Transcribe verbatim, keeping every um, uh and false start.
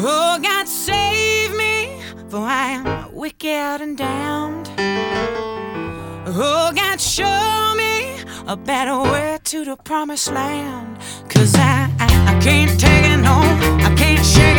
Oh, God save me, for I am wicked and damned. Oh, God show me a better way to the promised land. Cause I, I, I can't take it no, I can't share